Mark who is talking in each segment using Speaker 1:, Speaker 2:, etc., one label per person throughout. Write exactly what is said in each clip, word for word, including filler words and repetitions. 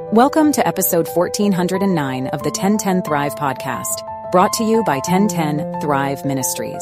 Speaker 1: Welcome to episode fourteen oh nine of the ten ten Thrive podcast, brought to you by ten ten Thrive Ministries.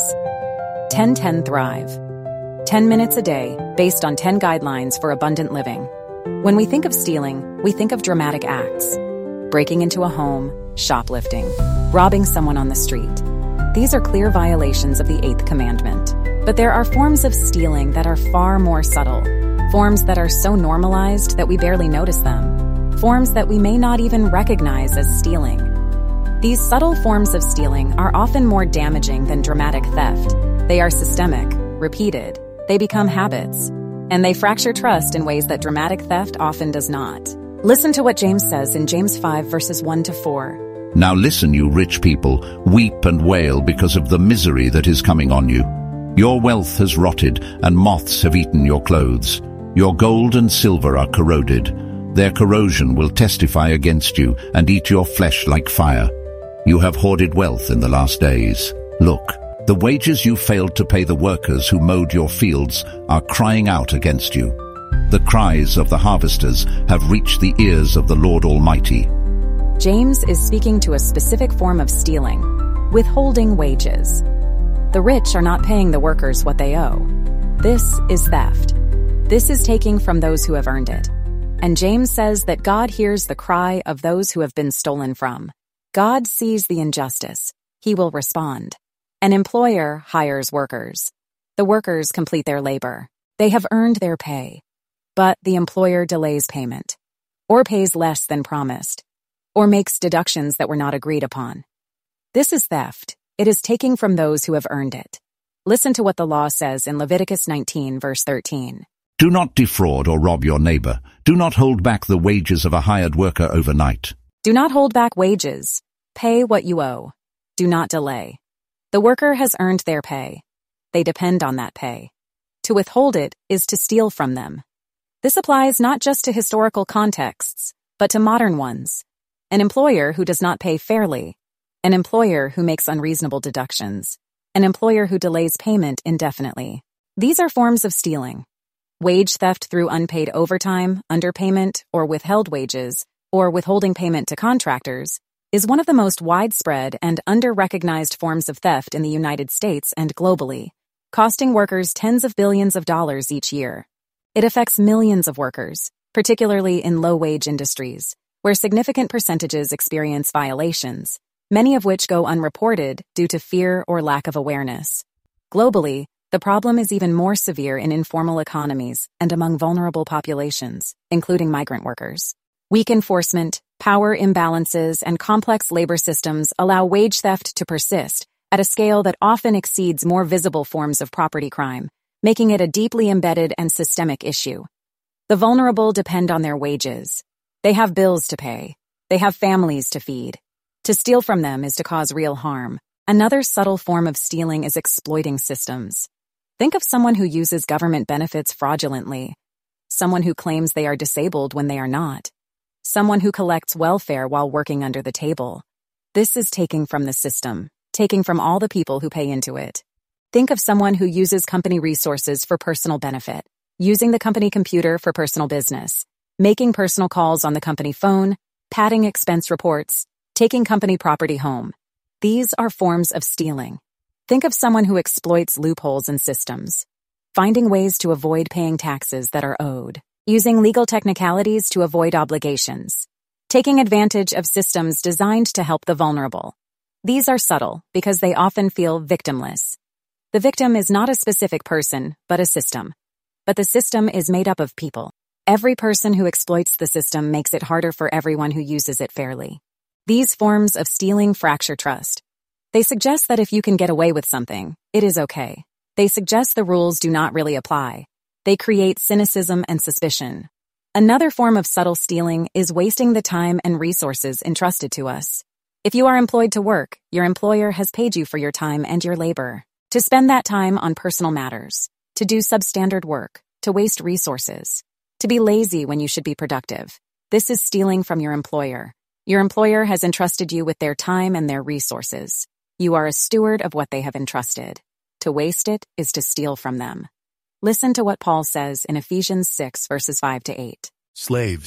Speaker 1: ten ten Thrive. ten minutes a day, based on ten guidelines for abundant living. When we think of stealing, we think of dramatic acts. Breaking into a home, shoplifting, robbing someone on the street. These are clear violations of the eighth commandment. But there are forms of stealing that are far more subtle. Forms that are so normalized that we barely notice them. Forms that we may not even recognize as stealing. These subtle forms of stealing are often more damaging than dramatic theft. They are systemic, repeated, they become habits, and they fracture trust in ways that dramatic theft often does not. Listen to what James says in James five verses one to four.
Speaker 2: Now listen, you rich people, weep and wail because of the misery that is coming on you. Your wealth has rotted, and moths have eaten your clothes. Your gold and silver are corroded. Their corrosion will testify against you and eat your flesh like fire. You have hoarded wealth in the last days. Look, the wages you failed to pay the workers who mowed your fields are crying out against you. The cries of the harvesters have reached the ears of the Lord Almighty.
Speaker 1: James is speaking to a specific form of stealing, withholding wages. The rich are not paying the workers what they owe. This is theft. This is taking from those who have earned it. And James says that God hears the cry of those who have been stolen from. God sees the injustice. He will respond. An employer hires workers. The workers complete their labor. They have earned their pay. But the employer delays payment, or pays less than promised, or makes deductions that were not agreed upon. This is theft. It is taking from those who have earned it. Listen to what the law says in Leviticus nineteen, verse thirteen.
Speaker 2: Do not defraud or rob your neighbor. Do not hold back the wages of a hired worker overnight.
Speaker 1: Do not hold back wages. Pay what you owe. Do not delay. The worker has earned their pay. They depend on that pay. To withhold it is to steal from them. This applies not just to historical contexts, but to modern ones. An employer who does not pay fairly. An employer who makes unreasonable deductions. An employer who delays payment indefinitely. These are forms of stealing. Wage theft through unpaid overtime, underpayment, or withheld wages, or withholding payment to contractors, is one of the most widespread and under-recognized forms of theft in the United States and globally, costing workers tens of billions of dollars each year. It affects millions of workers, particularly in low-wage industries, where significant percentages experience violations, many of which go unreported due to fear or lack of awareness. Globally, the problem is even more severe in informal economies and among vulnerable populations, including migrant workers. Weak enforcement, power imbalances, and complex labor systems allow wage theft to persist at a scale that often exceeds more visible forms of property crime, making it a deeply embedded and systemic issue. The vulnerable depend on their wages. They have bills to pay. They have families to feed. To steal from them is to cause real harm. Another subtle form of stealing is exploiting systems. Think of someone who uses government benefits fraudulently. Someone who claims they are disabled when they are not. Someone who collects welfare while working under the table. This is taking from the system, taking from all the people who pay into it. Think of someone who uses company resources for personal benefit, using the company computer for personal business, making personal calls on the company phone, padding expense reports, taking company property home. These are forms of stealing. Think of someone who exploits loopholes in systems, finding ways to avoid paying taxes that are owed, using legal technicalities to avoid obligations, taking advantage of systems designed to help the vulnerable. These are subtle because they often feel victimless. The victim is not a specific person, but a system. But the system is made up of people. Every person who exploits the system makes it harder for everyone who uses it fairly. These forms of stealing fracture trust. They suggest that if you can get away with something, it is okay. They suggest the rules do not really apply. They create cynicism and suspicion. Another form of subtle stealing is wasting the time and resources entrusted to us. If you are employed to work, your employer has paid you for your time and your labor. To spend that time on personal matters, to do substandard work, to waste resources, to be lazy when you should be productive. This is stealing from your employer. Your employer has entrusted you with their time and their resources. You are a steward of what they have entrusted. To waste it is to steal from them. Listen to what Paul says in Ephesians six, verses five to eight.
Speaker 3: Slaves,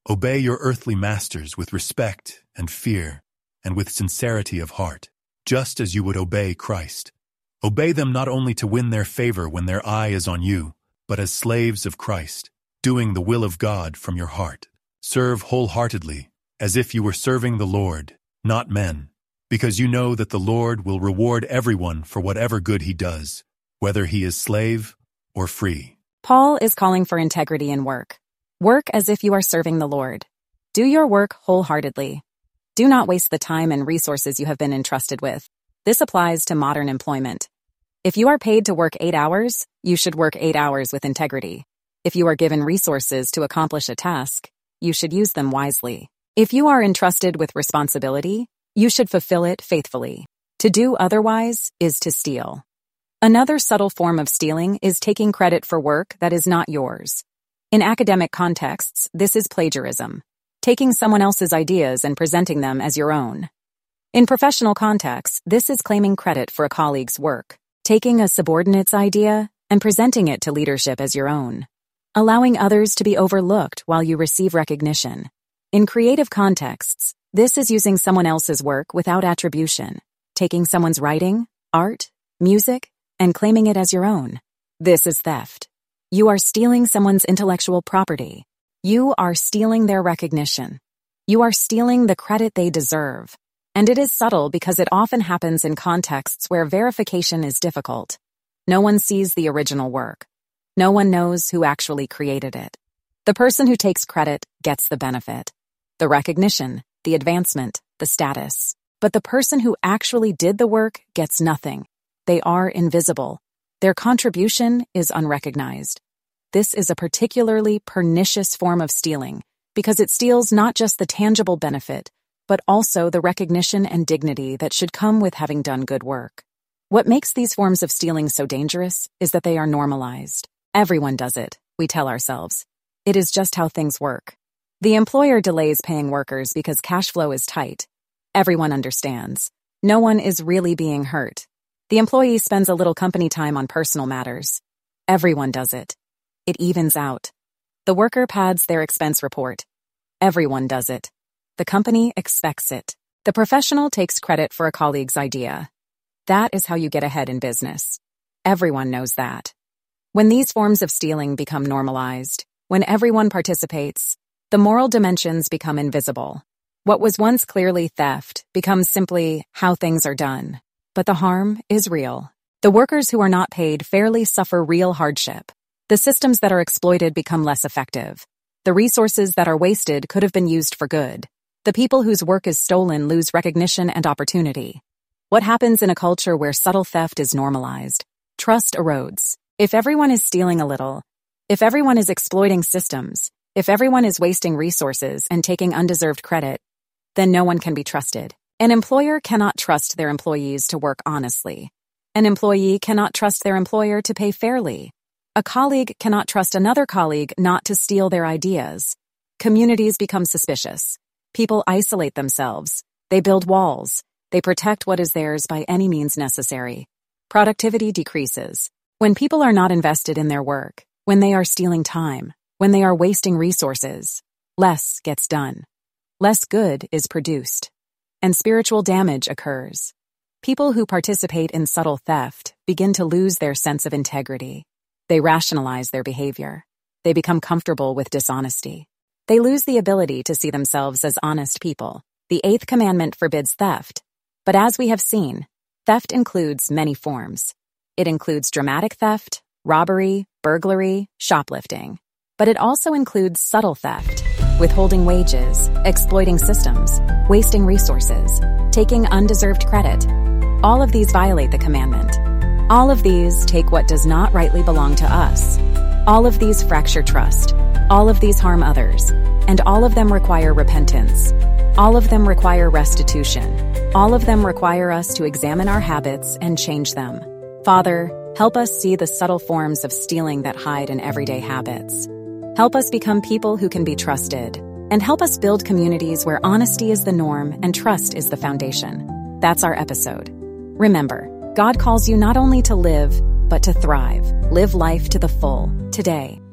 Speaker 3: Obey your earthly masters with respect and fear and with sincerity of heart, just as you would obey Christ. Obey them not only to win their favor when their eye is on you, but as slaves of Christ, doing the will of God from your heart. Serve wholeheartedly, as if you were serving the Lord, not men, because you know that the Lord will reward everyone for whatever good he does, whether he is slave or free.
Speaker 1: Paul is calling for integrity in work. Work as if you are serving the Lord. Do your work wholeheartedly. Do not waste the time and resources you have been entrusted with. This applies to modern employment. If you are paid to work eight hours, you should work eight hours with integrity. If you are given resources to accomplish a task, you should use them wisely. If you are entrusted with responsibility, you should fulfill it faithfully. To do otherwise is to steal. Another subtle form of stealing is taking credit for work that is not yours. In academic contexts, this is plagiarism, taking someone else's ideas and presenting them as your own. In professional contexts, this is claiming credit for a colleague's work, taking a subordinate's idea and presenting it to leadership as your own, allowing others to be overlooked while you receive recognition. In creative contexts, this is using someone else's work without attribution, taking someone's writing, art, music, and claiming it as your own. This is theft. You are stealing someone's intellectual property. You are stealing their recognition. You are stealing the credit they deserve. And it is subtle because it often happens in contexts where verification is difficult. No one sees the original work. No one knows who actually created it. The person who takes credit gets the benefit, the recognition, the advancement, the status. But the person who actually did the work gets nothing. They are invisible. Their contribution is unrecognized. This is a particularly pernicious form of stealing because it steals not just the tangible benefit, but also the recognition and dignity that should come with having done good work. What makes these forms of stealing so dangerous is that they are normalized. Everyone does it, we tell ourselves. It is just how things work. The employer delays paying workers because cash flow is tight. Everyone understands. No one is really being hurt. The employee spends a little company time on personal matters. Everyone does it. It evens out. The worker pads their expense report. Everyone does it. The company expects it. The professional takes credit for a colleague's idea. That is how you get ahead in business. Everyone knows that. When these forms of stealing become normalized, when everyone participates, the moral dimensions become invisible. What was once clearly theft becomes simply how things are done. But the harm is real. The workers who are not paid fairly suffer real hardship. The systems that are exploited become less effective. The resources that are wasted could have been used for good. The people whose work is stolen lose recognition and opportunity. What happens in a culture where subtle theft is normalized? Trust erodes. If everyone is stealing a little, if everyone is exploiting systems, if everyone is wasting resources and taking undeserved credit, then no one can be trusted. An employer cannot trust their employees to work honestly. An employee cannot trust their employer to pay fairly. A colleague cannot trust another colleague not to steal their ideas. Communities become suspicious. People isolate themselves. They build walls. They protect what is theirs by any means necessary. Productivity decreases. When people are not invested in their work, when they are stealing time, when they are wasting resources, less gets done. Less good is produced. And spiritual damage occurs. People who participate in subtle theft begin to lose their sense of integrity. They rationalize their behavior. They become comfortable with dishonesty. They lose the ability to see themselves as honest people. The eighth commandment forbids theft. But as we have seen, theft includes many forms. It includes dramatic theft, robbery, burglary, shoplifting. But it also includes subtle theft, withholding wages, exploiting systems, wasting resources, taking undeserved credit. All of these violate the commandment. All of these take what does not rightly belong to us. All of these fracture trust. All of these harm others. And all of them require repentance. All of them require restitution. All of them require us to examine our habits and change them. Father, help us see the subtle forms of stealing that hide in everyday habits. Help us become people who can be trusted. And help us build communities where honesty is the norm and trust is the foundation. That's our episode. Remember, God calls you not only to live, but to thrive. Live life to the full, today.